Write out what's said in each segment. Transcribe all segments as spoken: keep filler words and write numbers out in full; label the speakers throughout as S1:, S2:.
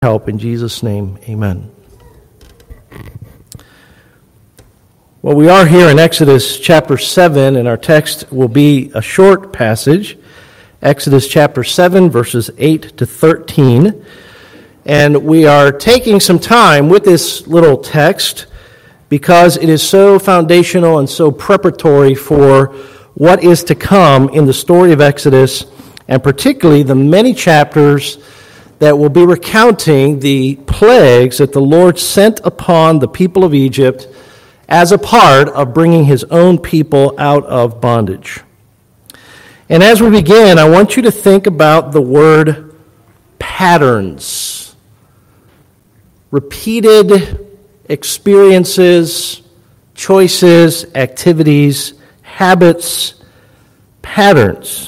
S1: help in Jesus' name, amen. Well, we are here in Exodus chapter seven, and our text will be a short passage, Exodus chapter seven, verses eight to thirteen. And we are taking some time with this little text because it is so foundational and so preparatory for what is to come in the story of Exodus, and particularly the many chapters that will be recounting the plagues that the Lord sent upon the people of Egypt as a part of bringing his own people out of bondage. And as we begin, I want you to think about the word patterns. Repeated experiences, choices, activities, habits, patterns.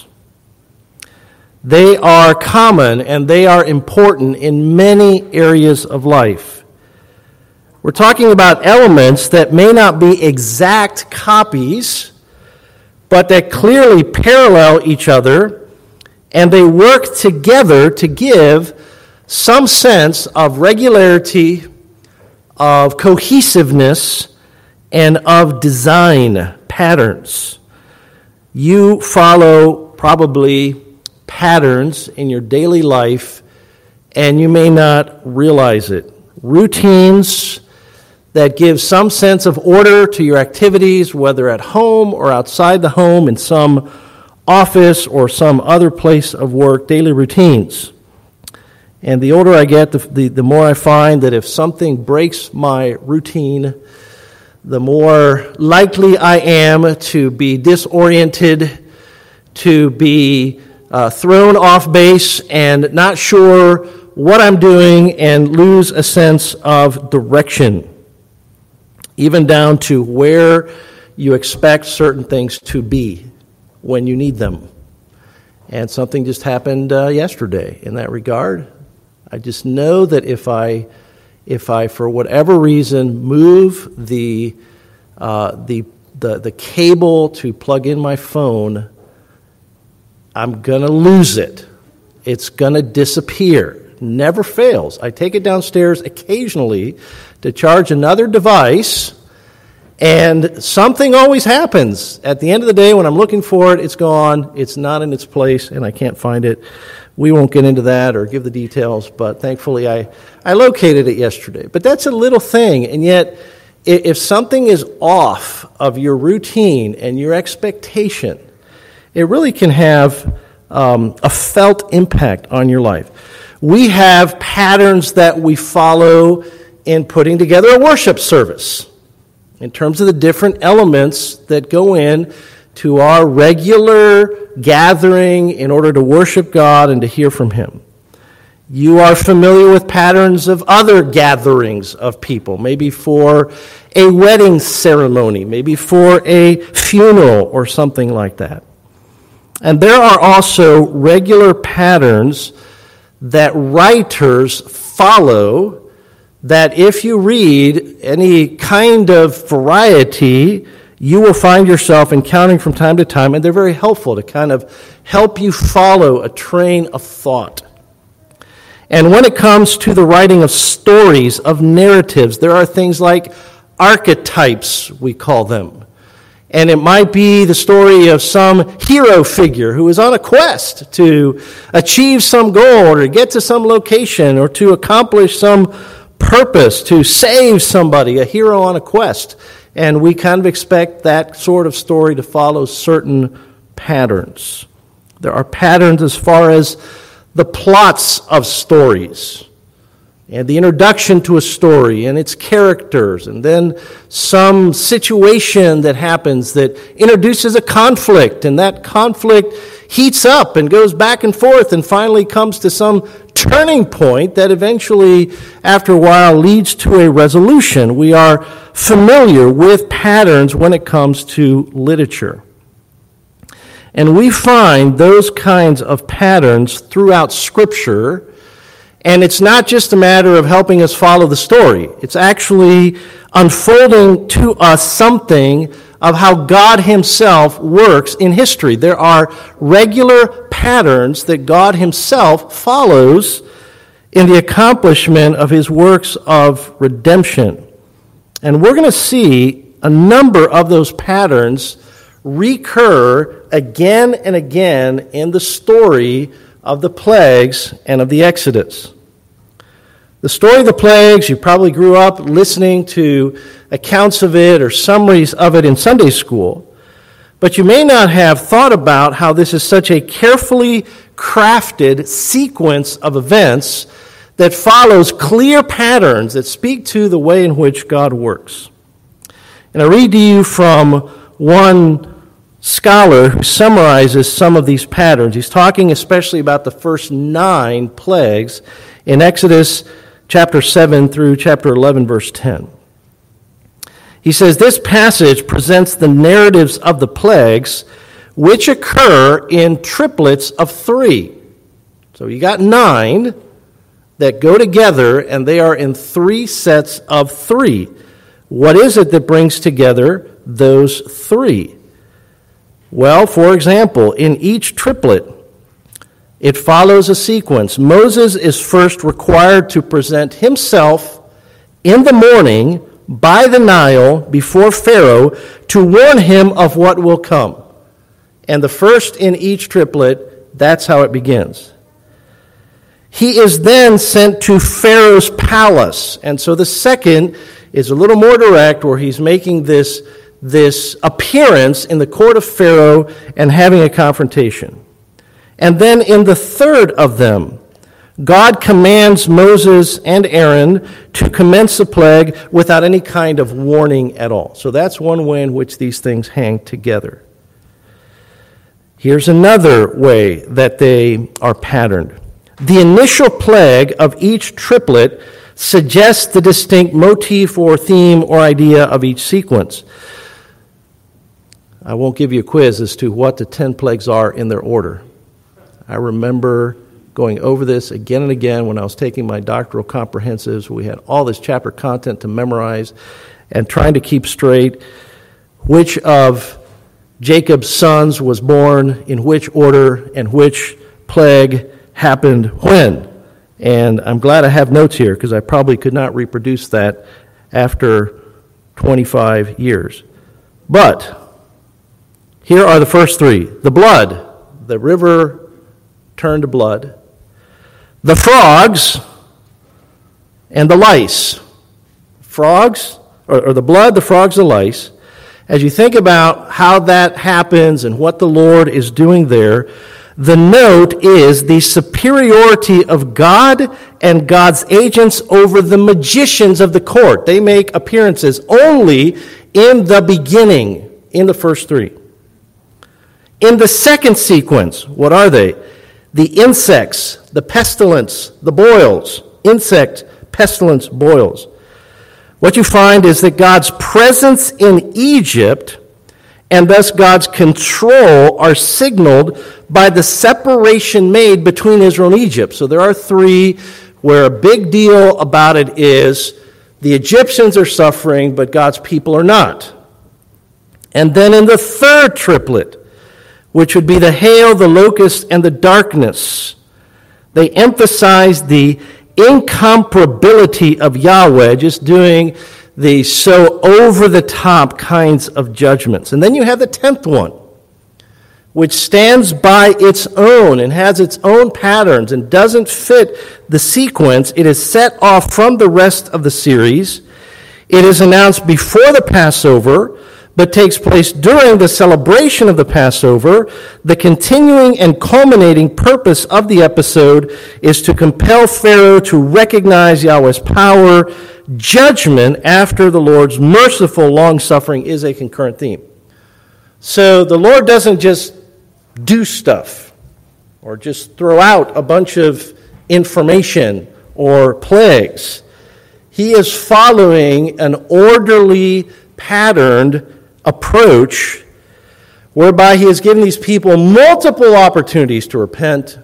S1: They are common and they are important in many areas of life. We're talking about elements that may not be exact copies, but that clearly parallel each other, and they work together to give some sense of regularity, of cohesiveness, and of design patterns. You follow probably patterns in your daily life, and you may not realize it. Routines that give some sense of order to your activities, whether at home or outside the home, in some office or some other place of work, daily routines. And the older I get, the, the, the more I find that if something breaks my routine, the more likely I am to be disoriented, to be uh, thrown off base and not sure what I'm doing, and lose a sense of direction, even down to where you expect certain things to be when you need them. And something just happened uh, yesterday in that regard. I just know that if I, if I for whatever reason, move the uh, the the the cable to plug in my phone, I'm going to lose it. It's going to disappear. Never fails. I take it downstairs occasionally to charge another device, and something always happens. At the end of the day, when I'm looking for it, it's gone. It's not in its place, and I can't find it. We won't get into that or give the details, but thankfully I, I located it yesterday. But that's a little thing, and yet if something is off of your routine and your expectation, it really can have um, a felt impact on your life. We have patterns that we follow in putting together a worship service in terms of the different elements that go in to our regular gathering in order to worship God and to hear from Him. You are familiar with patterns of other gatherings of people, maybe for a wedding ceremony, maybe for a funeral or something like that. And there are also regular patterns that writers follow that if you read any kind of variety, you will find yourself encountering from time to time, and they're very helpful to kind of help you follow a train of thought. And when it comes to the writing of stories, of narratives, there are things like archetypes, we call them. And it might be the story of some hero figure who is on a quest to achieve some goal or to get to some location or to accomplish some purpose, to save somebody, a hero on a quest. And we kind of expect that sort of story to follow certain patterns. There are patterns as far as the plots of stories and the introduction to a story and its characters, and then some situation that happens that introduces a conflict, and that conflict heats up and goes back and forth and finally comes to some turning point that eventually, after a while, leads to a resolution. We are familiar with patterns when it comes to literature. And we find those kinds of patterns throughout Scripture. And it's not just a matter of helping us follow the story. It's actually unfolding to us something of how God Himself works in history. There are regular patterns that God Himself follows in the accomplishment of his works of redemption. And we're going to see a number of those patterns recur again and again in the story of the plagues and of the Exodus. The story of the plagues, you probably grew up listening to accounts of it or summaries of it in Sunday school, but you may not have thought about how this is such a carefully crafted sequence of events that follows clear patterns that speak to the way in which God works. And I read to you from one scholar who summarizes some of these patterns. He's talking especially about the first nine plagues in Exodus chapter seven through chapter eleven, verse ten. He says, this passage presents the narratives of the plagues which occur in triplets of three. So you got nine that go together, and they are in three sets of three. What is it that brings together those three? Well, for example, in each triplet, it follows a sequence. Moses is first required to present himself in the morning by the Nile before Pharaoh to warn him of what will come. And the first in each triplet, that's how it begins. He is then sent to Pharaoh's palace. And so the second is a little more direct, where he's making this, this appearance in the court of Pharaoh and having a confrontation. And then in the third of them, God commands Moses and Aaron to commence the plague without any kind of warning at all. So that's one way in which these things hang together. Here's another way that they are patterned. The initial plague of each triplet suggests the distinct motif or theme or idea of each sequence. I won't give you a quiz as to what the ten plagues are in their order. I remember going over this again and again when I was taking my doctoral comprehensives. We had all this chapter content to memorize and trying to keep straight which of Jacob's sons was born in which order and which plague happened when. And I'm glad I have notes here, because I probably could not reproduce that after twenty-five years. But here are the first three. The blood, the river turned to blood. The frogs and the lice. Frogs, or, or the blood, the frogs, the lice. As you think about how that happens and what the Lord is doing there, the note is the superiority of God and God's agents over the magicians of the court. They make appearances only in the beginning, in the first three. In the second sequence, what are they? The insects, the pestilence, the boils. Insect, pestilence, boils. What you find is that God's presence in Egypt and thus God's control are signaled by the separation made between Israel and Egypt. So there are three where a big deal about it is the Egyptians are suffering, but God's people are not. And then in the third triplet, which would be the hail, the locust, and the darkness, they emphasize the incomparability of Yahweh, just doing the so over-the-top kinds of judgments. And then you have the tenth one, which stands by its own and has its own patterns and doesn't fit the sequence. It is set off from the rest of the series. It is announced before the Passover, but takes place during the celebration of the Passover. The continuing and culminating purpose of the episode is to compel Pharaoh to recognize Yahweh's power. Judgment after the Lord's merciful long-suffering is a concurrent theme. So the Lord doesn't just do stuff or just throw out a bunch of information or plagues. He is following an orderly, patterned approach whereby he has given these people multiple opportunities to repent.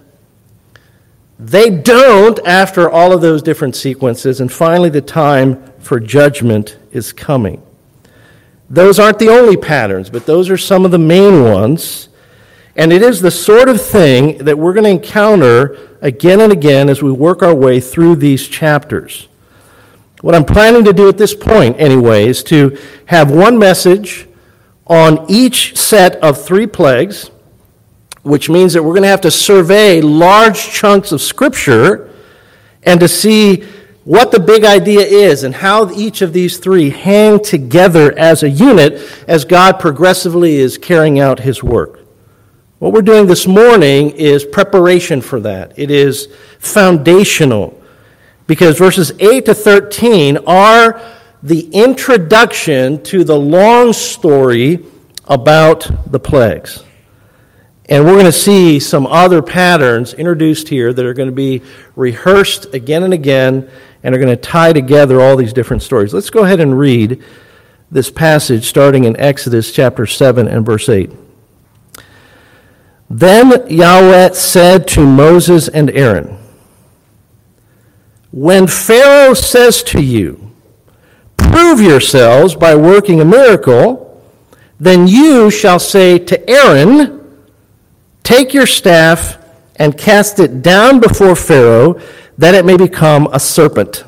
S1: They don't after all of those different sequences, and finally the time for judgment is coming. Those aren't the only patterns, but those are some of the main ones. And it is the sort of thing that we're going to encounter again and again as we work our way through these chapters. What I'm planning to do at this point, anyway, is to have one message on each set of three plagues, which means that we're going to have to survey large chunks of Scripture and to see what the big idea is and how each of these three hang together as a unit as God progressively is carrying out his work. What we're doing this morning is preparation for that. It is foundational because verses eight to thirteen are the introduction to the long story about the plagues. And we're going to see some other patterns introduced here that are going to be rehearsed again and again and are going to tie together all these different stories. Let's go ahead and read this passage starting in Exodus chapter seven and verse eight. Then Yahweh said to Moses and Aaron, "When Pharaoh says to you, 'Prove yourselves by working a miracle,' then you shall say to Aaron, 'Take your staff and cast it down before Pharaoh, that it may become a serpent.'"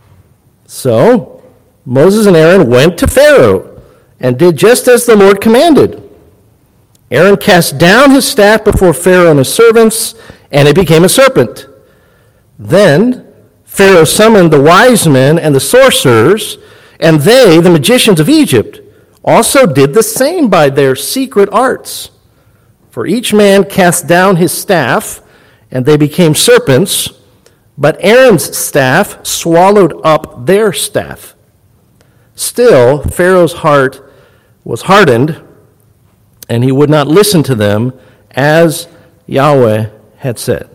S1: So Moses and Aaron went to Pharaoh and did just as the Lord commanded. Aaron cast down his staff before Pharaoh and his servants, and it became a serpent. Then Pharaoh summoned the wise men and the sorcerers, and they, the magicians of Egypt, also did the same by their secret arts. For each man cast down his staff, and they became serpents, but Aaron's staff swallowed up their staff. Still, Pharaoh's heart was hardened, and he would not listen to them as Yahweh had said.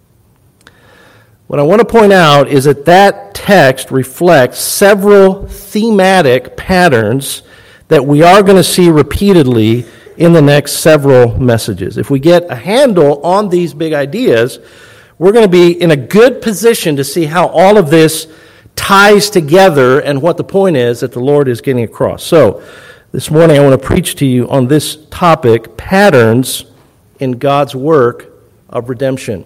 S1: What I want to point out is that that text reflects several thematic patterns that we are going to see repeatedly in the next several messages. If we get a handle on these big ideas, we're going to be in a good position to see how all of this ties together and what the point is that the Lord is getting across. So, this morning I want to preach to you on this topic, patterns in God's work of redemption.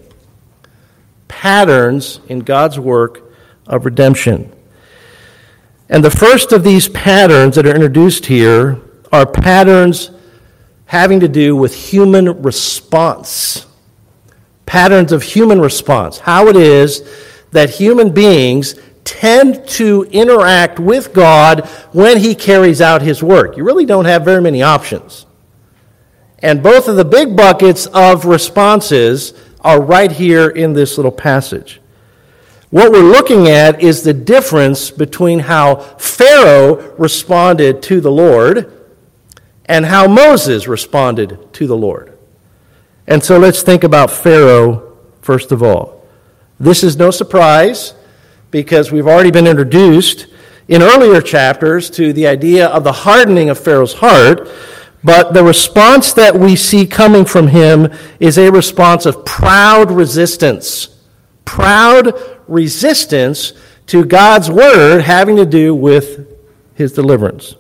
S1: Patterns in God's work of redemption. And the first of these patterns that are introduced here are patterns having to do with human response. Patterns of human response. How it is that human beings tend to interact with God when he carries out his work. You really don't have very many options. And both of the big buckets of responses are right here in this little passage. What we're looking at is the difference between how Pharaoh responded to the Lord and how Moses responded to the Lord. And so let's think about Pharaoh first of all. This is no surprise, because we've already been introduced in earlier chapters to the idea of the hardening of Pharaoh's heart, but the response that we see coming from him is a response of proud resistance. Proud resistance to God's word having to do with his deliverance.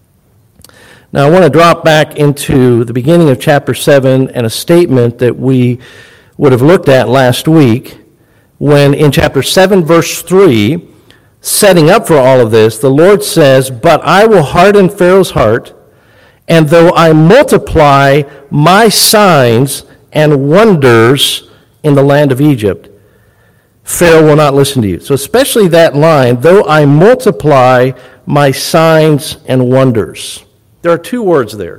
S1: Now I want to drop back into the beginning of chapter seven and a statement that we would have looked at last week, when in chapter seven, verse three, setting up for all of this, the Lord says, "But I will harden Pharaoh's heart, and though I multiply my signs and wonders in the land of Egypt, Pharaoh will not listen to you." So especially that line, "though I multiply my signs and wonders." There are two words there.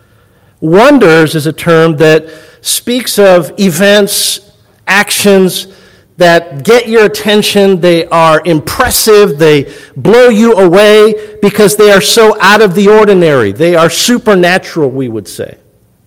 S1: Wonders is a term that speaks of events, actions, that get your attention. They are impressive. They blow you away because they are so out of the ordinary. They are supernatural, we would say.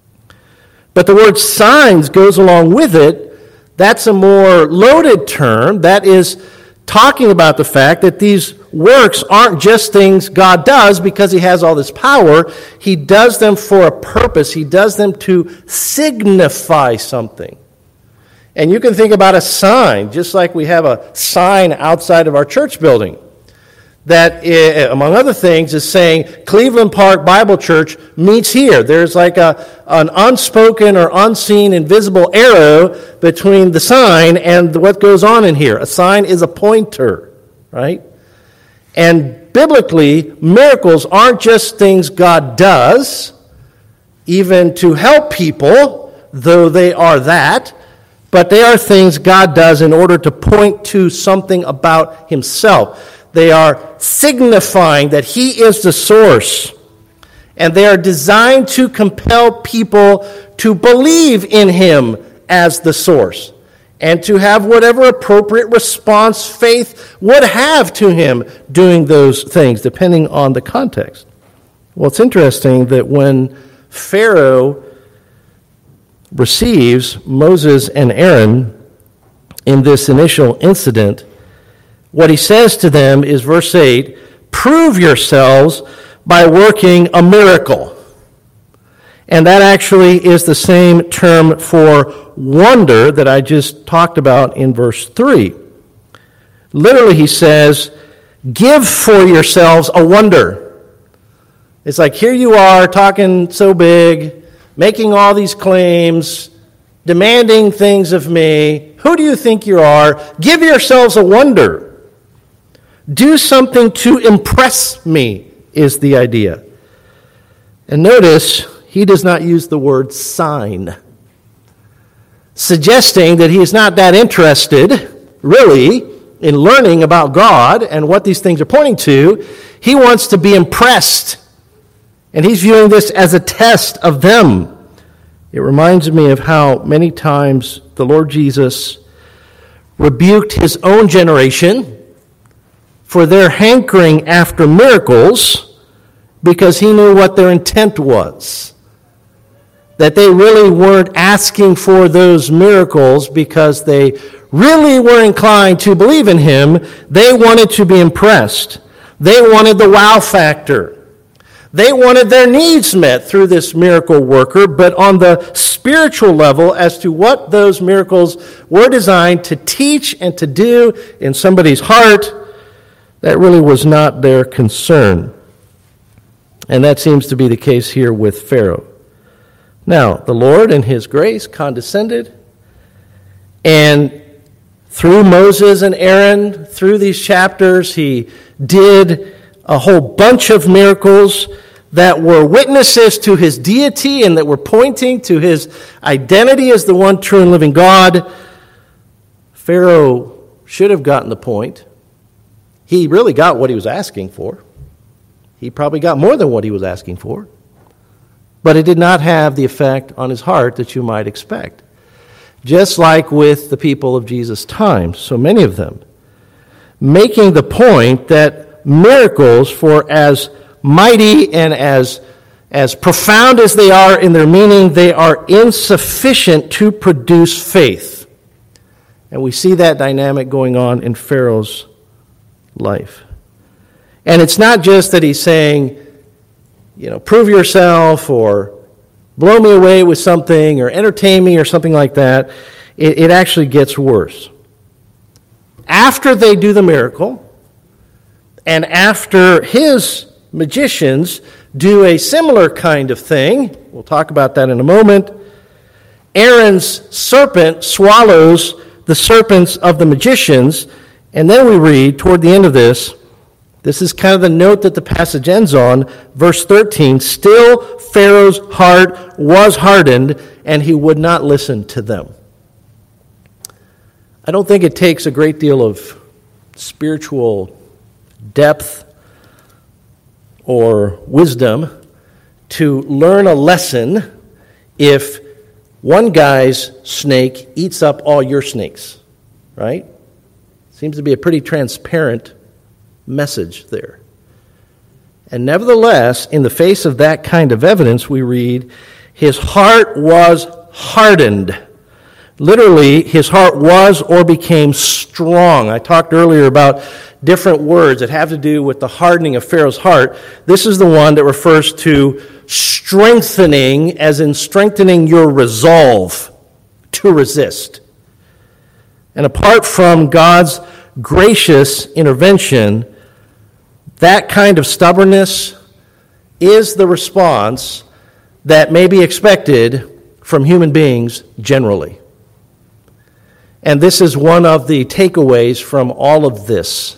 S1: But the word signs goes along with it. That's a more loaded term. That is talking about the fact that these works aren't just things God does because he has all this power. He does them for a purpose. He does them to signify something. And you can think about a sign, just like we have a sign outside of our church building. that, among other things, is saying Cleveland Park Bible Church meets here. There's like a an unspoken or unseen invisible arrow between the sign and what goes on in here. A sign is a pointer, right? And biblically, miracles aren't just things God does, even to help people, though they are that, but they are things God does in order to point to something about himself. They are signifying that he is the source, and they are designed to compel people to believe in him as the source and to have whatever appropriate response faith would have to him doing those things, depending on the context. Well, it's interesting that when Pharaoh receives Moses and Aaron in this initial incident, what he says to them is verse eight, prove yourselves by working a miracle. And that actually is the same term for wonder that I just talked about in verse three. Literally, he says, give for yourselves a wonder. It's like, here you are talking so big, making all these claims, demanding things of me. Who do you think you are? Give yourselves a wonder. Do something to impress me, is the idea. And notice, he does not use the word sign, suggesting that he is not that interested, really, in learning about God and what these things are pointing to. He wants to be impressed, and he's viewing this as a test of them. It reminds me of how many times the Lord Jesus rebuked his own generation for their hankering after miracles because he knew what their intent was. That they really weren't asking for those miracles because they really were inclined to believe in him. They wanted to be impressed. They wanted the wow factor. They wanted their needs met through this miracle worker, but on the spiritual level as to what those miracles were designed to teach and to do in somebody's heart, that really was not their concern. And that seems to be the case here with Pharaoh. Now, the Lord in his grace condescended, and through Moses and Aaron, through these chapters, he did a whole bunch of miracles that were witnesses to his deity and that were pointing to his identity as the one true and living God. Pharaoh should have gotten the point. He really got what he was asking for. He probably got more than what he was asking for. But it did not have the effect on his heart that you might expect. Just like with the people of Jesus' time, so many of them, making the point that miracles, for as mighty and as, as profound as they are in their meaning, they are insufficient to produce faith. And we see that dynamic going on in Pharaoh's life. And it's not just that he's saying, you know, prove yourself or blow me away with something or entertain me or something like that. It, it actually gets worse. After they do the miracle, and after his magicians do a similar kind of thing, we'll talk about that in a moment, Aaron's serpent swallows the serpents of the magicians. And then we read toward the end of this, this is kind of the note that the passage ends on, verse thirteen, still Pharaoh's heart was hardened, and he would not listen to them. I don't think it takes a great deal of spiritual depth or wisdom to learn a lesson if one guy's snake eats up all your snakes, right? Seems to be a pretty transparent message there. And nevertheless, in the face of that kind of evidence, we read, his heart was hardened. Literally, his heart was or became strong. I talked earlier about different words that have to do with the hardening of Pharaoh's heart. This is the one that refers to strengthening, as in strengthening your resolve to resist. And apart from God's gracious intervention, That kind of stubbornness is the response that may be expected from human beings generally. And this is one of the takeaways from all of this.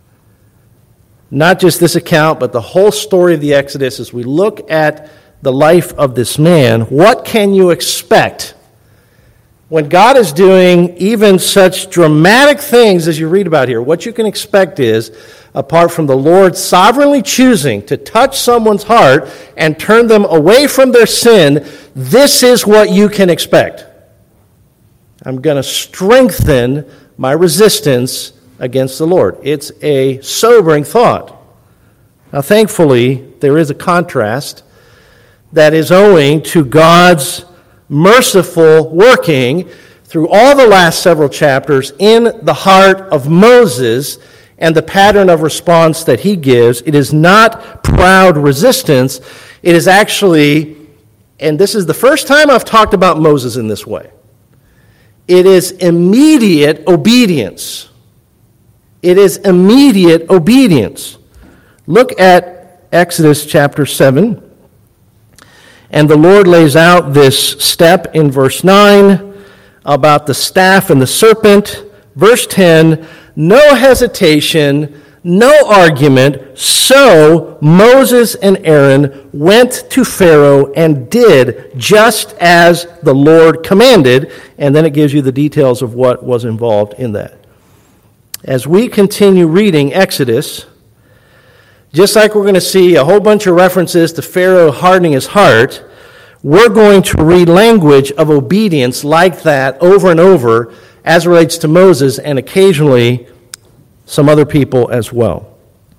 S1: Not just this account, but the whole story of the Exodus. As we look at the life of this man, what can you expect when God is doing even such dramatic things as you read about here? What you can expect is, apart from the Lord sovereignly choosing to touch someone's heart and turn them away from their sin, this is what you can expect. I'm going to strengthen my resistance against the Lord. It's a sobering thought. Now, thankfully, there is a contrast that is owing to God's merciful working through all the last several chapters in the heart of Moses and the pattern of response that he gives. It is not proud resistance. It is actually, and this is the first time I've talked about Moses in this way, it is immediate obedience. It is immediate obedience. Look at Exodus chapter seven. And the Lord lays out this step in verse nine about the staff and the serpent. Verse ten, no hesitation, no argument. So Moses and Aaron went to Pharaoh and did just as the Lord commanded. And then it gives you the details of what was involved in that. As we continue reading Exodus, just like we're going to see a whole bunch of references to Pharaoh hardening his heart, we're going to read language of obedience like that over and over as it relates to Moses and occasionally some other people as well.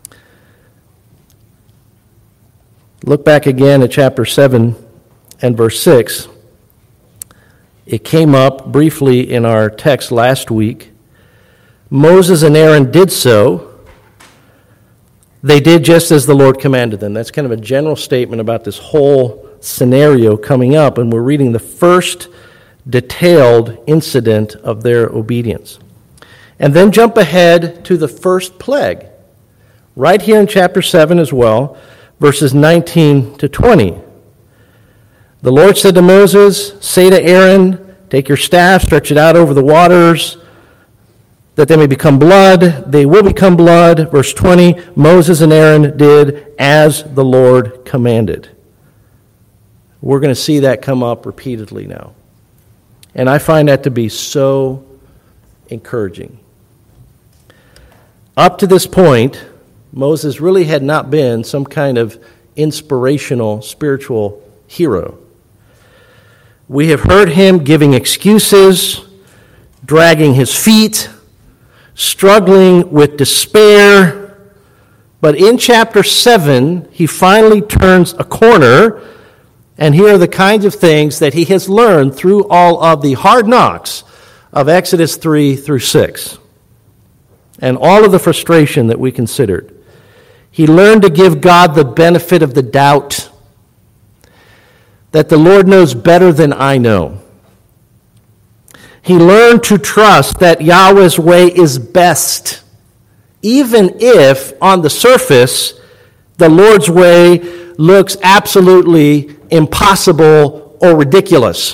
S1: Look back again at chapter seven and verse six. It came up briefly in our text last week. Moses and Aaron did so. They did just as the Lord commanded them. That's kind of a general statement about this whole scenario coming up, and we're reading the first detailed incident of their obedience. And then jump ahead to the first plague, right here in chapter seven as well, verses nineteen to twenty. The Lord said to Moses, say to Aaron, take your staff, stretch it out over the waters, that they may become blood. They will become blood. Verse twenty, Moses and Aaron did as the Lord commanded. We're going to see that come up repeatedly now. And I find that to be so encouraging. Up to this point, Moses really had not been some kind of inspirational spiritual hero. We have heard him giving excuses, dragging his feet, struggling with despair. But in chapter seven, he finally turns a corner, and here are the kinds of things that he has learned through all of the hard knocks of Exodus three through six, and all of the frustration that we considered. He learned to give God the benefit of the doubt, that the Lord knows better than I know. He learned to trust that Yahweh's way is best, even if on the surface the Lord's way looks absolutely impossible or ridiculous.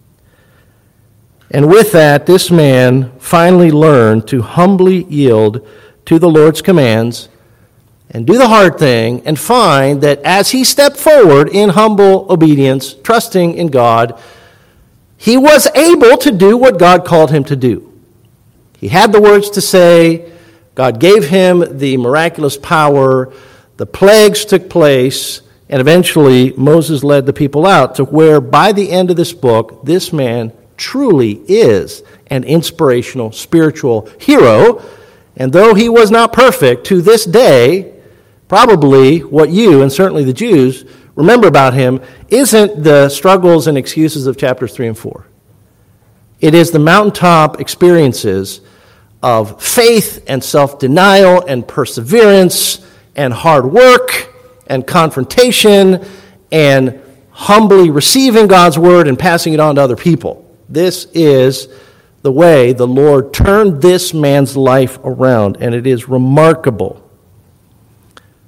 S1: And with that, this man finally learned to humbly yield to the Lord's commands and do the hard thing, and find that as he stepped forward in humble obedience, trusting in God, he was able to do what God called him to do. He had the words to say. God gave him the miraculous power. The plagues took place. And eventually, Moses led the people out to where, by the end of this book, this man truly is an inspirational spiritual hero. And though he was not perfect, to this day, probably what you, and certainly the Jews, remember about him isn't the struggles and excuses of chapters three and four. It is the mountaintop experiences of faith and self-denial and perseverance and hard work and confrontation and humbly receiving God's word and passing it on to other people. This is the way the Lord turned this man's life around, and it is remarkable.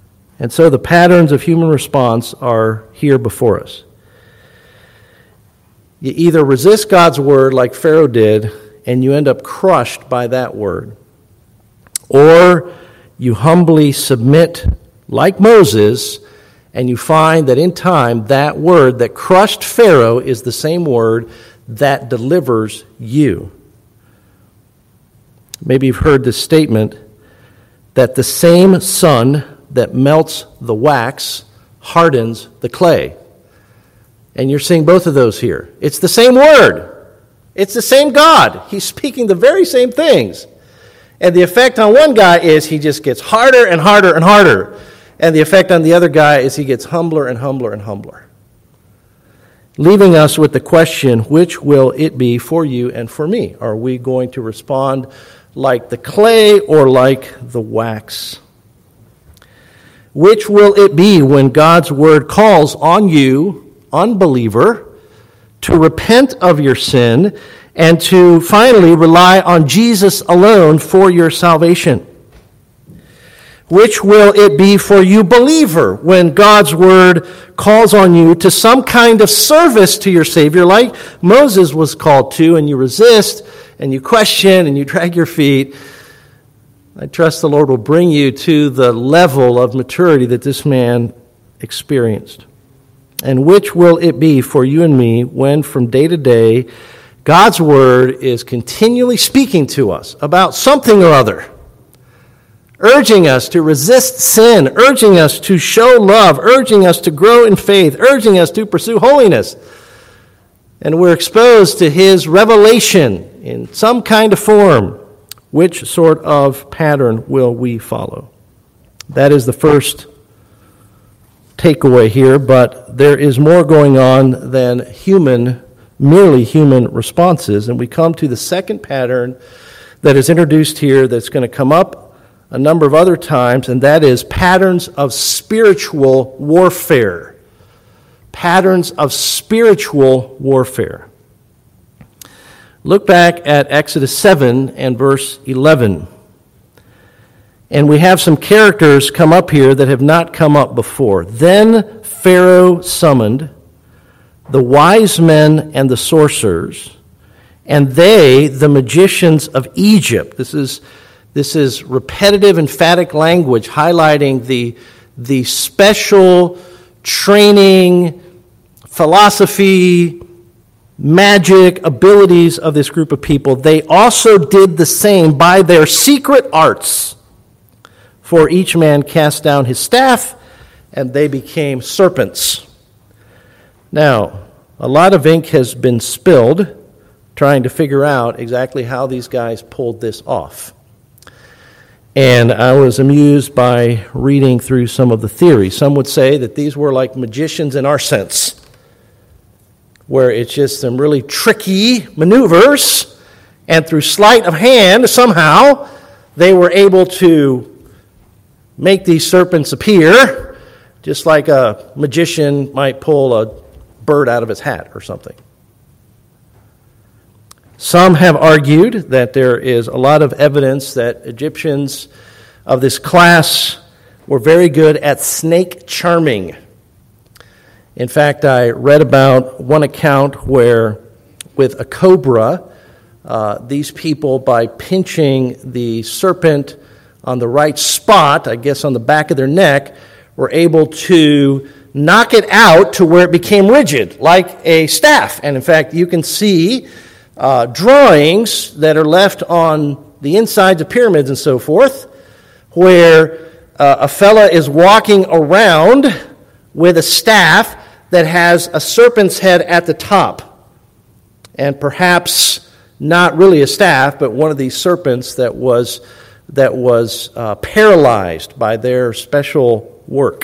S1: And so the patterns of human response are here before us. You either resist God's word like Pharaoh did, and you end up crushed by that word, or you humbly submit like Moses, and you find that in time that word that crushed Pharaoh is the same word that delivers you. Maybe you've heard this statement that the same sun that melts the wax hardens the clay. And you're seeing both of those here. It's the same word. It's the same God. He's speaking the very same things. And the effect on one guy is he just gets harder and harder and harder. And the effect on the other guy is he gets humbler and humbler and humbler. Leaving us with the question, which will it be for you and for me? Are we going to respond like the clay or like the wax? Which will it be when God's word calls on you, unbeliever, to repent of your sin and to finally rely on Jesus alone for your salvation? Which will it be for you, believer, when God's word calls on you to some kind of service to your Savior, like Moses was called to, and you resist, and you question, and you drag your feet? I trust the Lord will bring you to the level of maturity that this man experienced. And which will it be for you and me when from day to day God's word is continually speaking to us about something or other, urging us to resist sin, urging us to show love, urging us to grow in faith, urging us to pursue holiness. And we're exposed to his revelation in some kind of form. Which sort of pattern will we follow? That is the first takeaway here, but there is more going on than human, merely human responses. And we come to the second pattern that is introduced here that's going to come up a number of other times, and that is patterns of spiritual warfare. Patterns of spiritual warfare. Look back at Exodus seven and verse eleven. And we have some characters come up here that have not come up before. Then Pharaoh summoned the wise men and the sorcerers, and they, the magicians of Egypt. This is This is repetitive, emphatic language highlighting the, the special training, philosophy, magic abilities of this group of people. They also did the same by their secret arts. For each man cast down his staff, and they became serpents. Now, a lot of ink has been spilled trying to figure out exactly how these guys pulled this off. And I was amused by reading through some of the theories. Some would say that these were like magicians in our sense, where it's just some really tricky maneuvers, and through sleight of hand, somehow, they were able to make these serpents appear, just like a magician might pull a bird out of his hat or something. Some have argued that there is a lot of evidence that Egyptians of this class were very good at snake charming. In fact, I read about one account where, with a cobra, uh, these people, by pinching the serpent on the right spot, I guess on the back of their neck, were able to knock it out to where it became rigid, like a staff. And in fact, you can see Uh, drawings that are left on the insides of pyramids and so forth, where uh, a fella is walking around with a staff that has a serpent's head at the top, and perhaps not really a staff, but one of these serpents that was that was uh, paralyzed by their special work.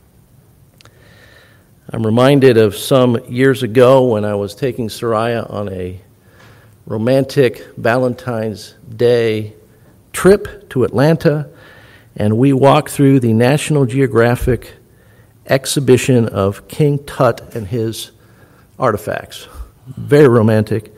S1: I'm reminded of some years ago when I was taking Soraya on a romantic Valentine's Day trip to Atlanta, and we walked through the National Geographic exhibition of King Tut and his artifacts. Very romantic.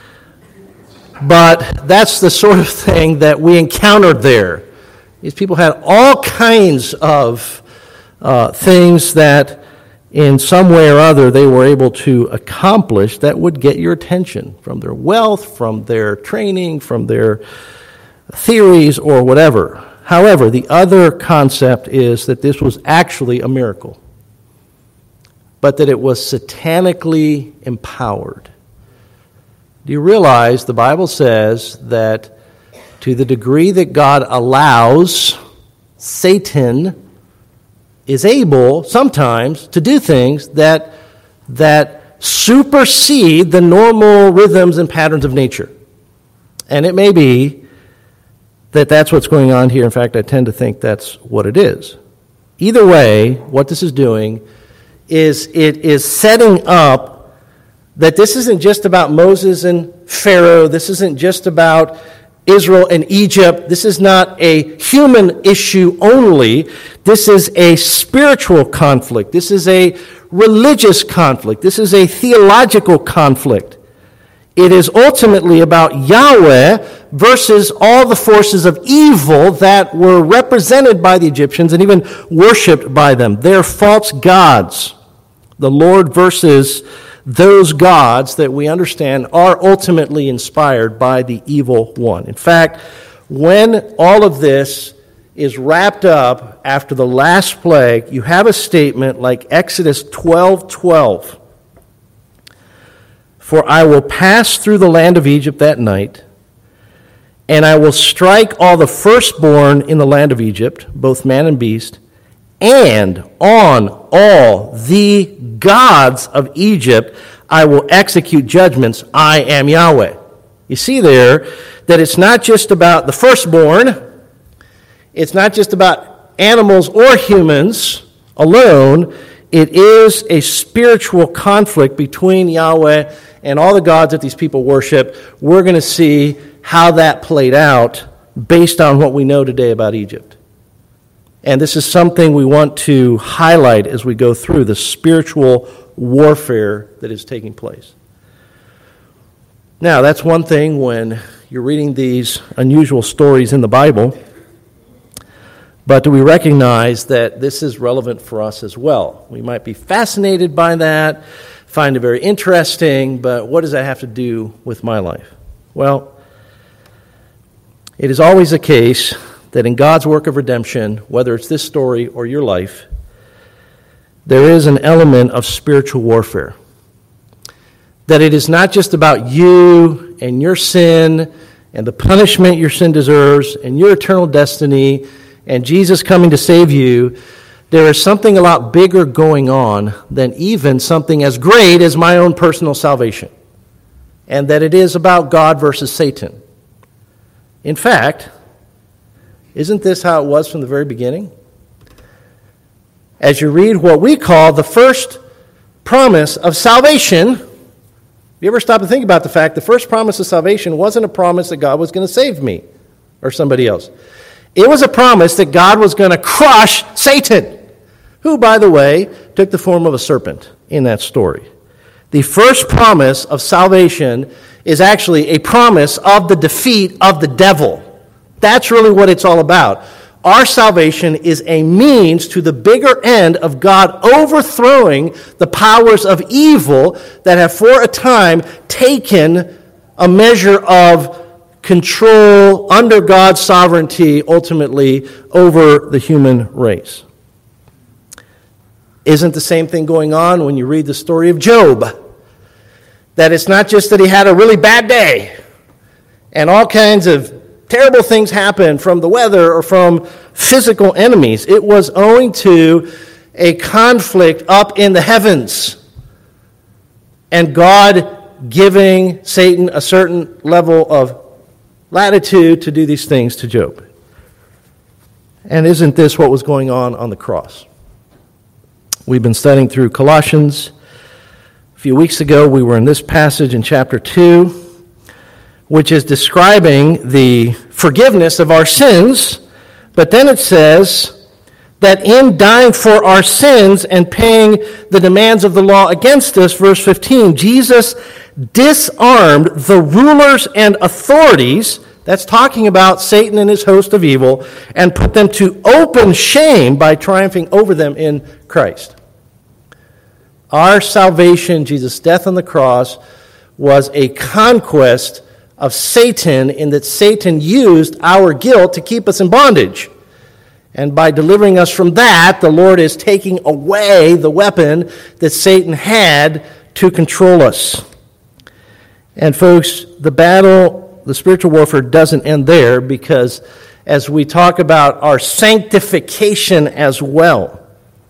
S1: But that's the sort of thing that we encountered there. These people had all kinds of uh, things that in some way or other they were able to accomplish that would get your attention, from their wealth, from their training, from their theories, or whatever. However, the other concept is that this was actually a miracle, but that it was satanically empowered. Do you realize the Bible says that to the degree that God allows, Satan is able sometimes to do things that, that supersede the normal rhythms and patterns of nature. And it may be that that's what's going on here. In fact, I tend to think that's what it is. Either way, what this is doing is it is setting up that this isn't just about Moses and Pharaoh. This isn't just about Israel and Egypt. This is not a human issue only. This is a spiritual conflict. This is a religious conflict. This is a theological conflict. It is ultimately about Yahweh versus all the forces of evil that were represented by the Egyptians and even worshipped by them. They're false gods. The Lord versus those gods that we understand are ultimately inspired by the evil one. In fact, when all of this is wrapped up after the last plague, you have a statement like Exodus twelve twelve. For I will pass through the land of Egypt that night, and I will strike all the firstborn in the land of Egypt, both man and beast, and on all the gods of Egypt I will execute judgments. I am Yahweh. You see there that it's not just about the firstborn. It's not just about animals or humans alone. It is a spiritual conflict between Yahweh and all the gods that these people worship. We're going to see how that played out based on what we know today about Egypt. And this is something we want to highlight as we go through the spiritual warfare that is taking place. Now, that's one thing when you're reading these unusual stories in the Bible, but do we recognize that this is relevant for us as well? We might be fascinated by that, find it very interesting, but what does that have to do with my life? Well, it is always the case that in God's work of redemption, whether it's this story or your life, there is an element of spiritual warfare. That it is not just about you and your sin and the punishment your sin deserves and your eternal destiny and Jesus coming to save you. There is something a lot bigger going on than even something as great as my own personal salvation. And that it is about God versus Satan. In fact, isn't this how it was from the very beginning? As you read what we call the first promise of salvation, you ever stop and think about the fact the first promise of salvation wasn't a promise that God was going to save me or somebody else. It was a promise that God was going to crush Satan, who, by the way, took the form of a serpent in that story. The first promise of salvation is actually a promise of the defeat of the devil. That's really what it's all about. Our salvation is a means to the bigger end of God overthrowing the powers of evil that have for a time taken a measure of control under God's sovereignty ultimately over the human race. Isn't the same thing going on when you read the story of Job? That it's not just that he had a really bad day and all kinds of terrible things happen from the weather or from physical enemies. It was owing to a conflict up in the heavens and God giving Satan a certain level of latitude to do these things to Job. And isn't this what was going on on the cross? We've been studying through Colossians. A few weeks ago, we were in this passage in chapter two, which is describing the forgiveness of our sins, but then it says that in dying for our sins and paying the demands of the law against us, verse fifteen, Jesus disarmed the rulers and authorities That's talking about Satan and his host of evil, and put them to open shame by triumphing over them in Christ. Our salvation, Jesus' death on the cross, was a conquest of Satan, in that Satan used our guilt to keep us in bondage. And by delivering us from that, the Lord is taking away the weapon that Satan had to control us. And folks, the battle, the spiritual warfare doesn't end there, because as we talk about our sanctification as well,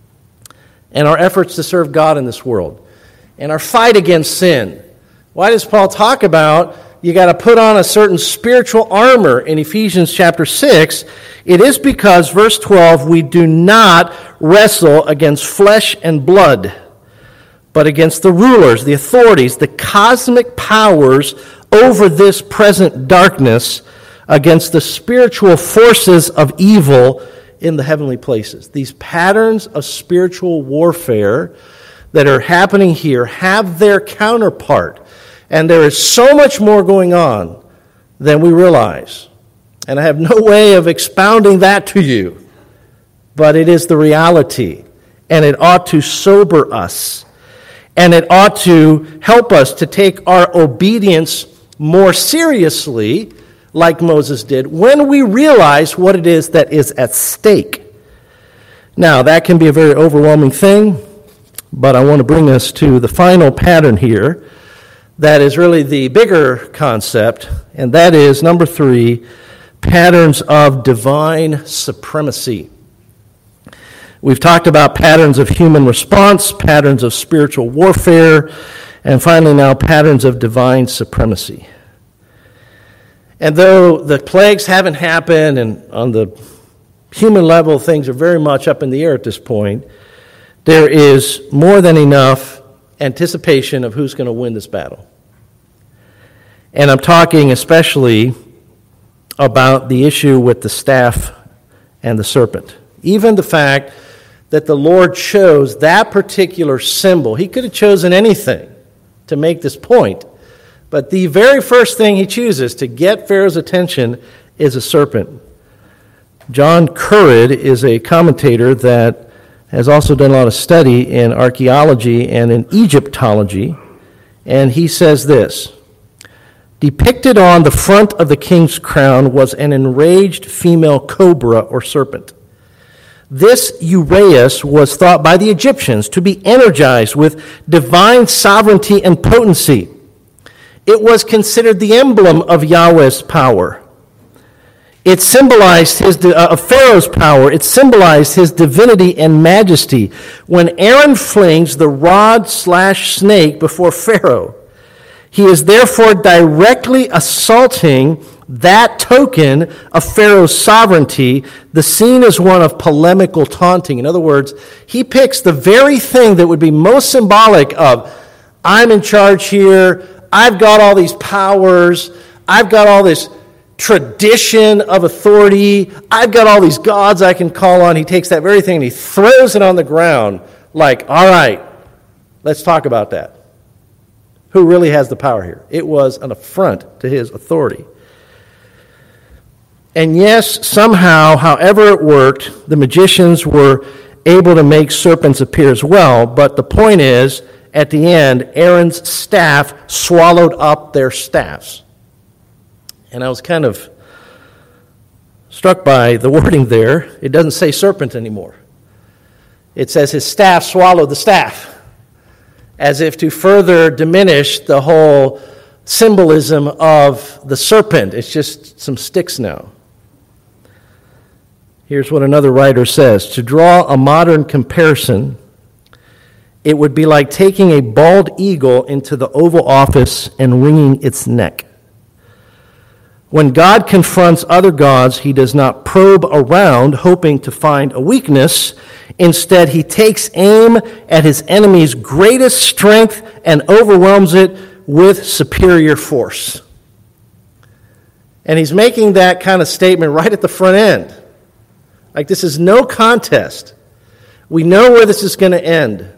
S1: and our efforts to serve God in this world, and our fight against sin, why does Paul talk about you got to put on a certain spiritual armor in Ephesians chapter six? It is because, verse twelve, we do not wrestle against flesh and blood, but against the rulers, the authorities, the cosmic powers over this present darkness, against the spiritual forces of evil in the heavenly places. These patterns of spiritual warfare that are happening here have their counterpart. And there is so much more going on than we realize. And I have no way of expounding that to you. But it is the reality. And it ought to sober us. And it ought to help us to take our obedience more seriously, like Moses did, when we realize what it is that is at stake. Now, that can be a very overwhelming thing, but I want to bring us to the final pattern here. That is really the bigger concept, and that is, number three, patterns of divine supremacy. We've talked about patterns of human response, patterns of spiritual warfare, and finally now patterns of divine supremacy. And though the plagues haven't happened, and on the human level things are very much up in the air at this point, there is more than enough anticipation of who's going to win this battle. And I'm talking especially about the issue with the staff and the serpent. Even the fact that the Lord chose that particular symbol. He could have chosen anything to make this point, but the very first thing he chooses to get Pharaoh's attention is a serpent. John Currid is a commentator that has also done a lot of study in archaeology and in Egyptology, and he says this: depicted on the front of the king's crown was an enraged female cobra or serpent. This uraeus was thought by the Egyptians to be energized with divine sovereignty and potency. It was considered the emblem of Yahweh's power. It symbolized his uh, of Pharaoh's power. It symbolized his divinity and majesty. When Aaron flings the rod slash snake before Pharaoh, he is therefore directly assaulting that token of Pharaoh's sovereignty. The scene is one of polemical taunting. In other words, he picks the very thing that would be most symbolic of, I'm in charge here, I've got all these powers, I've got all this tradition of authority, I've got all these gods I can call on. He takes that very thing and he throws it on the ground like, all right, let's talk about that. Who really has the power here? It was an affront to his authority. And yes, somehow, however it worked, the magicians were able to make serpents appear as well, but the point is, at the end, Aaron's staff swallowed up their staffs. And I was kind of struck by the wording there. It doesn't say serpent anymore. It says his staff swallowed the staff, as if to further diminish the whole symbolism of the serpent. It's just some sticks now. Here's what another writer says: to draw a modern comparison, it would be like taking a bald eagle into the Oval Office and wringing its neck. When God confronts other gods, he does not probe around hoping to find a weakness. Instead, he takes aim at his enemy's greatest strength and overwhelms it with superior force. And he's making that kind of statement right at the front end. Like, this is no contest. We know where this is going to end.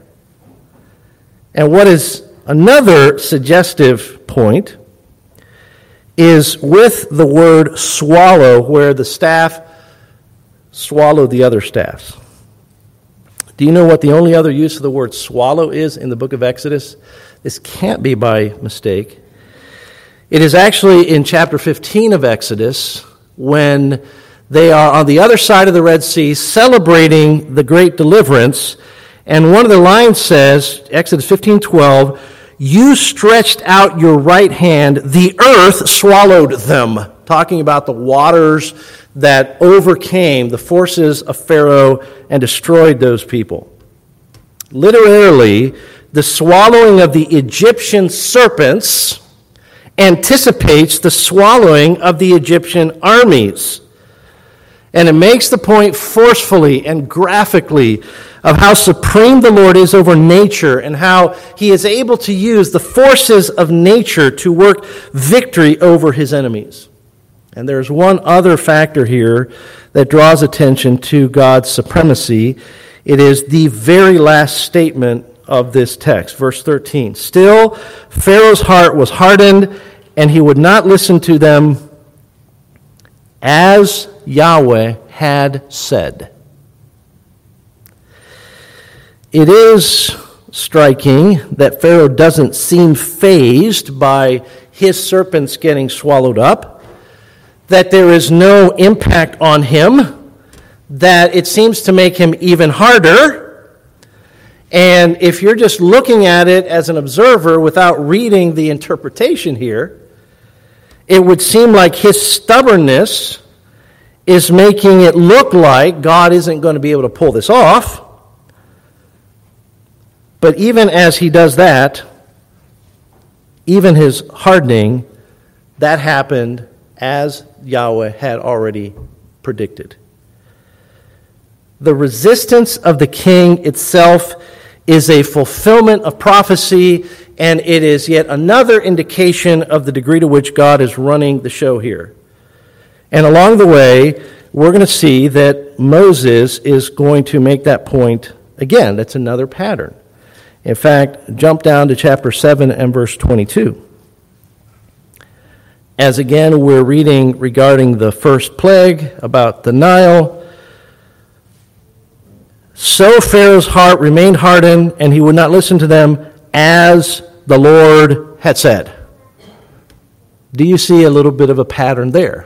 S1: And what is another suggestive point is with the word swallow, where the staff swallowed the other staffs. Do you know what the only other use of the word swallow is in the book of Exodus? This can't be by mistake. It is actually in chapter fifteen of Exodus, when they are on the other side of the Red Sea celebrating the great deliverance, and one of the lines says, Exodus fifteen twelve, "You stretched out your right hand, the earth swallowed them," talking about the waters that overcame the forces of Pharaoh and destroyed those people. Literally, the swallowing of the Egyptian serpents anticipates the swallowing of the Egyptian armies. And it makes the point forcefully and graphically of how supreme the Lord is over nature and how he is able to use the forces of nature to work victory over his enemies. And there's one other factor here that draws attention to God's supremacy. It is the very last statement of this text, verse thirteen. "Still, Pharaoh's heart was hardened, and he would not listen to them, as Yahweh had said." It is striking that Pharaoh doesn't seem fazed by his serpents getting swallowed up, that there is no impact on him, that it seems to make him even harder. And if you're just looking at it as an observer without reading the interpretation here, it would seem like his stubbornness is making it look like God isn't going to be able to pull this off. But even as he does that, even his hardening, that happened as Yahweh had already predicted. The resistance of the king itself is a fulfillment of prophecy, and it is yet another indication of the degree to which God is running the show here. And along the way, we're going to see that Moses is going to make that point again. That's another pattern. In fact, jump down to chapter seven and verse twenty-two. As again, we're reading regarding the first plague about the Nile. "So Pharaoh's heart remained hardened, and he would not listen to them, as the Lord had said." Do you see a little bit of a pattern there?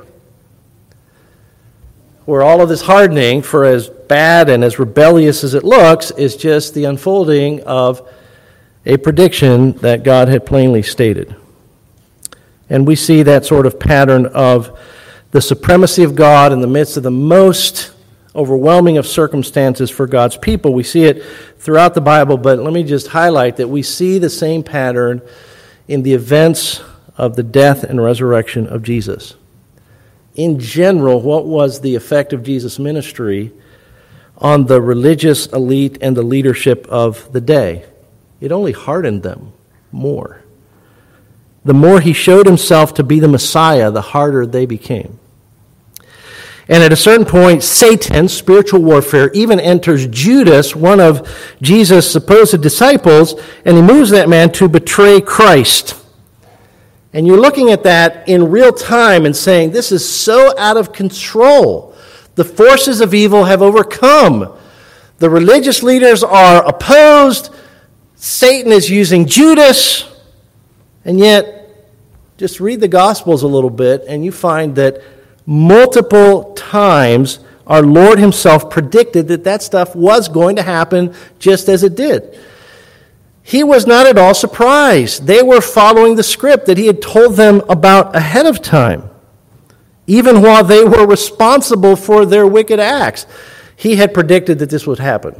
S1: Where all of this hardening, for as bad and as rebellious as it looks, is just the unfolding of a prediction that God had plainly stated. And we see that sort of pattern of the supremacy of God in the midst of the most overwhelming of circumstances for God's people. We see it throughout the Bible, but let me just highlight that we see the same pattern in the events of the death and resurrection of Jesus. In general, what was the effect of Jesus' ministry on the religious elite and the leadership of the day? It only hardened them more. The more he showed himself to be the Messiah, the harder they became. And at a certain point, Satan, spiritual warfare, even enters Judas, one of Jesus' supposed disciples, and he moves that man to betray Christ. And you're looking at that in real time and saying, this is so out of control. The forces of evil have overcome. The religious leaders are opposed. Satan is using Judas. And yet, just read the Gospels a little bit, and you find that multiple times our Lord himself predicted that that stuff was going to happen just as it did. He was not at all surprised. They were following the script that he had told them about ahead of time. Even while they were responsible for their wicked acts, he had predicted that this would happen.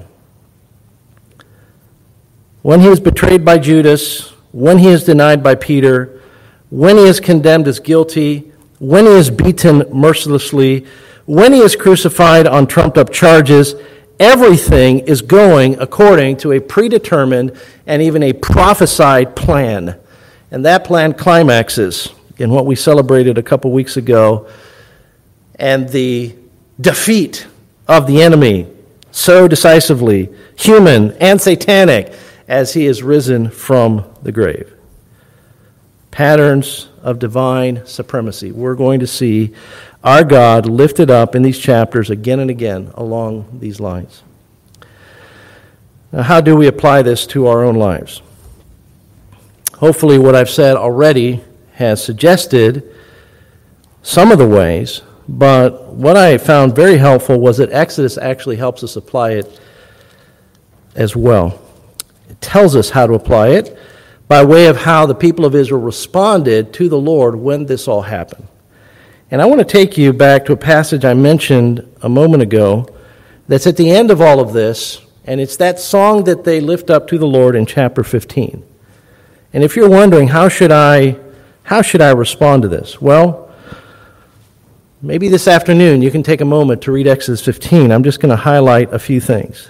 S1: When he is betrayed by Judas, when he is denied by Peter, when he is condemned as guilty, when he is beaten mercilessly, when he is crucified on trumped-up charges, everything is going according to a predetermined and even a prophesied plan. And that plan climaxes in what we celebrated a couple weeks ago, and the defeat of the enemy so decisively, human and satanic, as he is risen from the grave. patterns of divine supremacy. We're going to see our God lifted up in these chapters again and again along these lines. Now, how do we apply this to our own lives? Hopefully what I've said already has suggested some of the ways, but what I found very helpful was that Exodus actually helps us apply it as well. It tells us how to apply it by way of how the people of Israel responded to the Lord when this all happened. And I want to take you back to a passage I mentioned a moment ago that's at the end of all of this, and it's that song that they lift up to the Lord in chapter fifteen. And if you're wondering, how should I, how should I respond to this? Well, maybe this afternoon you can take a moment to read Exodus fifteen. I'm just going to highlight a few things.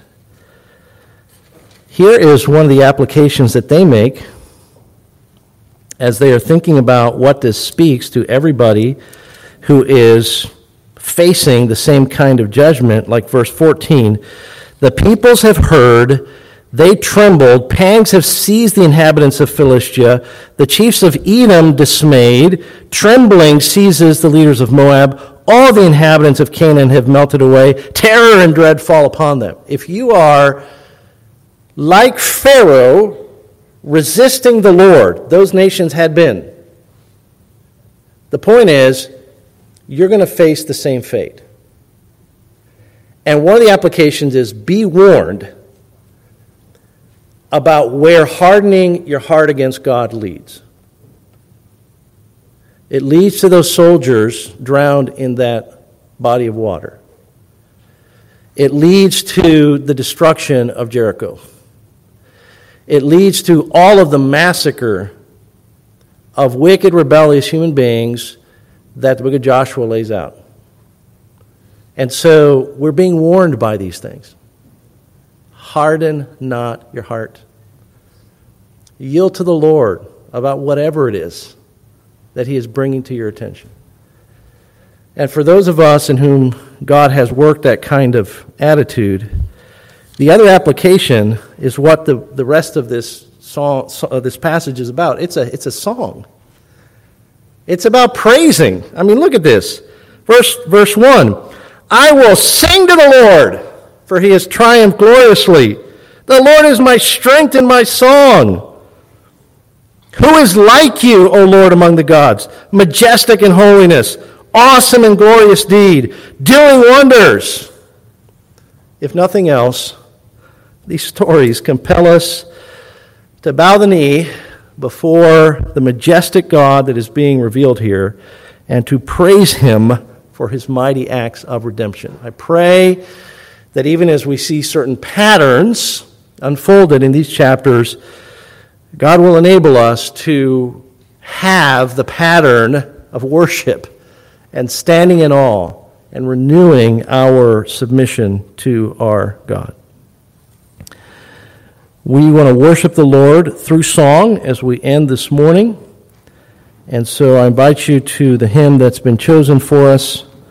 S1: Here is one of the applications that they make as they are thinking about what this speaks to everybody who is facing the same kind of judgment, like verse fourteen. The peoples have heard, they trembled, pangs have seized the inhabitants of Philistia, the chiefs of Edom dismayed, trembling seizes the leaders of Moab, all the inhabitants of Canaan have melted away, terror and dread fall upon them. If you are like Pharaoh, resisting the Lord, those nations had been. The point is, you're going to face the same fate. And one of the applications is be warned about where hardening your heart against God leads. It leads to those soldiers drowned in that body of water. It leads to the destruction of Jericho. It leads to all of the massacre of wicked, rebellious human beings that the book of Joshua lays out. And so we're being warned by these things. Harden not your heart. Yield to the Lord about whatever it is that He is bringing to your attention. And for those of us in whom God has worked that kind of attitude, the other application is what the, the rest of this song, uh, this passage is about. It's a, it's a song. It's about praising. I mean, look at this. Verse, verse one. I will sing to the Lord, for He has triumphed gloriously. The Lord is my strength and my song. Who is like you, O Lord, among the gods? Majestic in holiness, awesome in glorious deed, doing wonders. If nothing else, these stories compel us to bow the knee before the majestic God that is being revealed here and to praise Him for His mighty acts of redemption. I pray that even as we see certain patterns unfolded in these chapters, God will enable us to have the pattern of worship and standing in awe and renewing our submission to our God. We want to worship the Lord through song as we end this morning. And so I invite you to the hymn that's been chosen for us,